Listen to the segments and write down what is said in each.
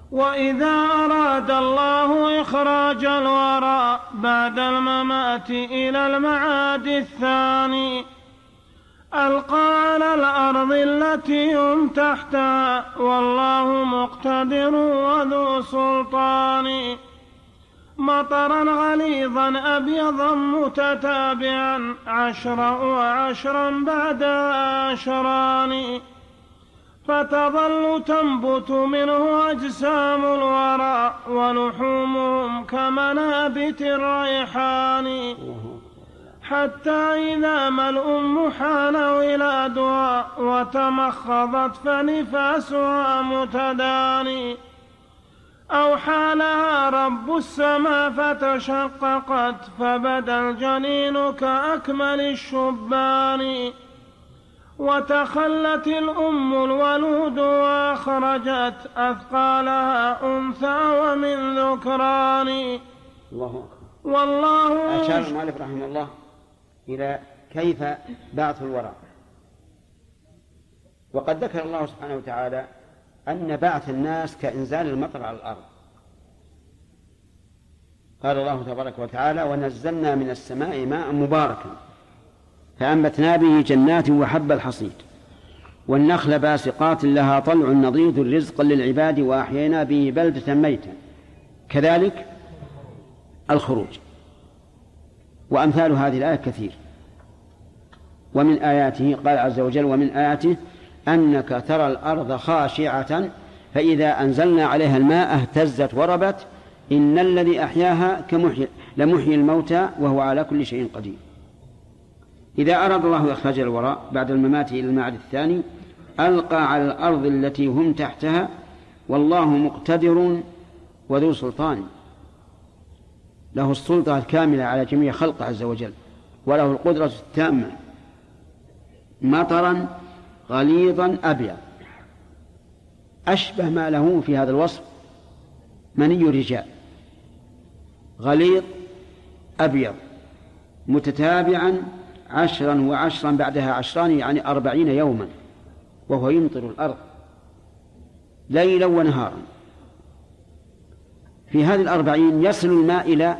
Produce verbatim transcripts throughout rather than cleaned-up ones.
وإذا أراد الله إخراج الورى بعد الممات إلى المعاد الثاني ألقى على الأرض التي هم تحتها والله مقتدر وذو سلطان مطرا غليظا أبيضا متتابعا عشرا وعشرا بعد عشران فتظل تنبت منه أجسام الورى ولحومهم كمنابت الريحان حتى إذا ما الأم حان ولادها وتمخضت فنفاسها متداني أوحى لها رب السماء فتشققت فبدا الجنين كأكمل الشبان وتخلت الأم الولود وأخرجت أثقالها أنثى ومن ذكران. الله والله أشار المؤلف رحمه الله إلى كيف بعث الورى، وقد ذكر الله سبحانه وتعالى أن بعث الناس كإنزال المطر على الأرض. قال الله تبارك وتعالى ونزلنا من السماء ماء مباركا فأنبتنا به جنات وحب الحصيد والنخل باسقات لها طلع نضيد رزقا للعباد وأحيينا به بلدة ميتا كذلك الخروج. وأمثال هذه الآية كثير. ومن آياته قال عز وجل ومن آياته أنك ترى الأرض خاشعة فإذا أنزلنا عليها الماء اهتزت وربت إن الذي أحياها كمحيي لمحيي الموتى وهو على كل شيء قدير. إذا أراد الله إخراج الوراء بعد الممات إلى المعاد الثاني ألقى على الأرض التي هم تحتها والله مقتدر وذو سلطان، له السلطة الكاملة على جميع خلقه عز وجل وله القدرة التامة. مطرا غليظا أبيض أشبه ما له في هذا الوصف مني الرجال، غليظ أبيض متتابعا عشرا وعشرا بعدها عشران يعني أربعين يوما وهو يمطر الأرض ليلا ونهارا. في هذه الأربعين يصل الماء إلى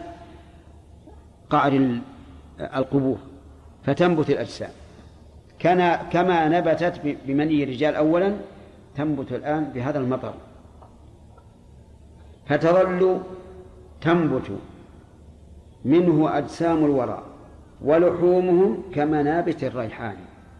قعر القبور فتنبت الأجسام كما نبتت بمني الرجال أولا تنبت الآن بهذا المطر، فتظل تنبت منه أجسام الورى ولحومهم كمنابت الريحان،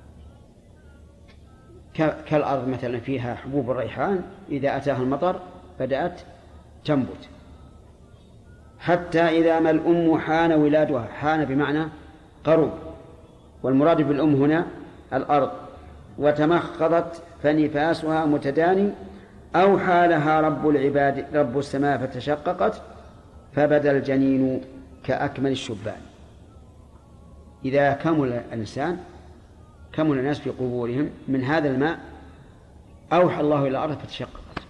كالأرض مثلا فيها حبوب الريحان إذا أتاها المطر بدأت تنبت حتى إذا ما الأم حان ولادها. حان بمعنى قرب، والمراد بالأم هنا الأرض. وتمخضت فنفاسها متداني أوحى لها رب العباد رب السماء فتشققت فبدا الجنين كأكمل الشبان. إذا كمل الإنسان كمل الناس في قبورهم من هذا الماء أوحى الله إلى الأرض فتشققت،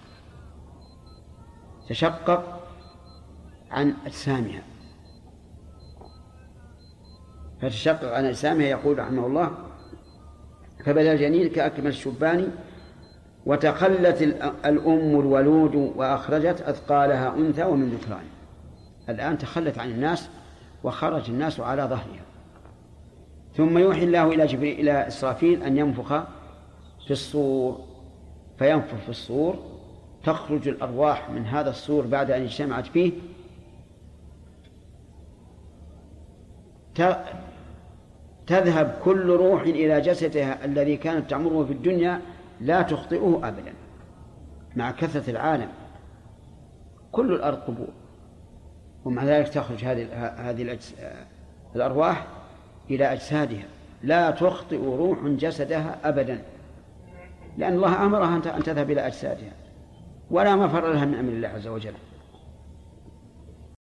تشقق عن أجسامها فتشقق عن أجسامها. يقول رحمه الله فبدا الجنين كأكمل الشبان وتخلت الأم الولود وأخرجت أثقالها أنثى ومن ذكران. الآن تخلت عن الناس وخرج الناس على ظهرها. ثم يوحي الله إلى جبريل إلى إسرافيل أن ينفخ في الصور فينفخ في الصور تخرج الأرواح من هذا الصور بعد أن اجتمعت فيه تذهب كل روح إلى جسدها الذي كانت تعمره في الدنيا لا تخطئه أبدا مع كثرة العالم. كل الأرض قبور ومع ذلك تخرج هذه هذه الأرواح إلى أجسادها لا تخطئ روح جسدها أبدا، لأن الله أمرها أن تذهب إلى أجسادها ولا مفر لها من أمر الله عز وجل.